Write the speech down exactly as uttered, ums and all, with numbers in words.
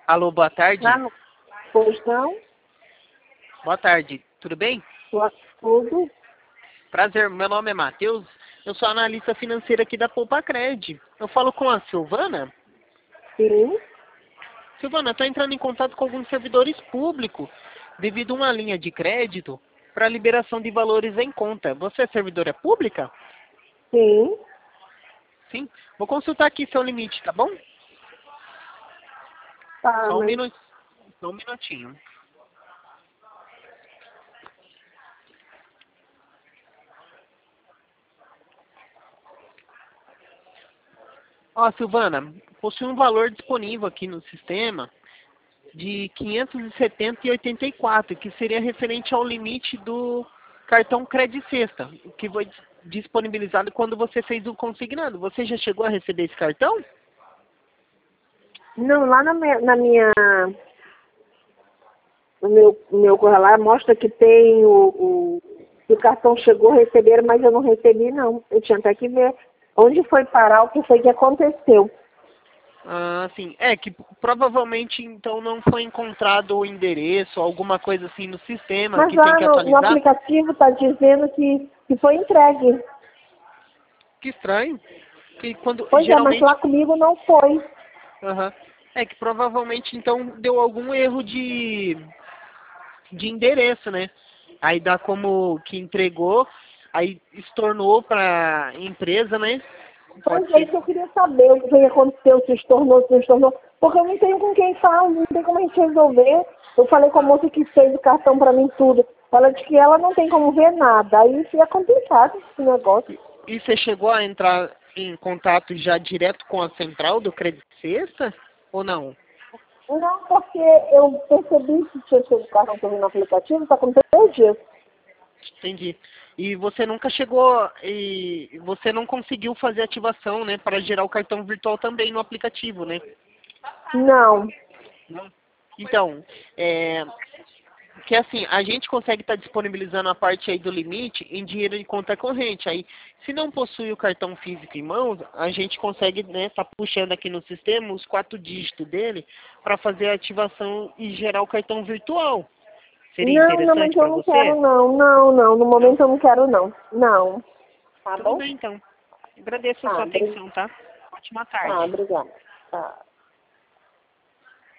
Alô, boa tarde. Lá no... Pois não? Boa tarde, tudo bem? Lá tudo? Prazer, meu nome é Matheus, eu sou analista financeira aqui da Poupa-Cred. Eu falo com a Silvana. Sim. Silvana, estou entrando em contato com alguns servidores públicos devido a uma linha de crédito para liberação de valores em conta. Você é servidora pública? Sim. Sim. Vou consultar aqui seu limite, tá bom? Tá, Só um mas... minuto, só um minutinho. Ó, Silvana, possui um valor disponível aqui no sistema de quinhentos e setenta reais e oitenta e quatro centavos, que seria referente ao limite do cartão Credit Sexta, que foi disponibilizado quando você fez o consignado. Você já chegou a receber esse cartão? Não, lá na minha... Na minha... No meu, no meu correlar mostra que tem o, o... que o cartão chegou a receber, mas eu não recebi, não. Eu tinha até que ver onde foi parar, o que foi que aconteceu. Ah, sim. É que provavelmente então não foi encontrado o endereço, alguma coisa assim no sistema Mas que tem lá que no, no atualizar. aplicativo está dizendo que, que foi entregue. Que estranho. Que quando Pois é, mas geralmente, lá comigo não foi. aham, é que provavelmente então deu algum erro de de endereço, né? Aí dá como que entregou, aí estornou para empresa, né? Pode Pois é, ser. isso que eu queria saber, o que aconteceu, se estornou, se não estornou, porque eu não tenho com quem falar, não tem como a gente resolver. Eu falei com a moça que fez o cartão pra mim tudo. Ela disse que ela não tem como ver nada. Aí fica complicado esse negócio. E você chegou a entrar em contato já direto com a central do Credit Sexta ou não? Não, porque eu percebi que tinha feito o cartão pra mim no aplicativo, tá com três dias. Entendi. E você nunca chegou e você não conseguiu fazer ativação, né, para gerar o cartão virtual também no aplicativo, né? Não. Não. Então, é, que assim, a gente consegue estar disponibilizando a parte aí do limite em dinheiro de conta corrente. Aí, se não possui o cartão físico em mãos, a gente consegue, né, tá puxando aqui no sistema os quatro dígitos dele para fazer a ativação e gerar o cartão virtual. Seria Não, não, mas interessante eu para não você? quero não. Não, não, no Não? momento eu não quero não. Não. Tá Tudo bom? bem, então. Agradeço a Ah, sua bri... atenção, tá? Ótima ah tarde. obrigada. Tá.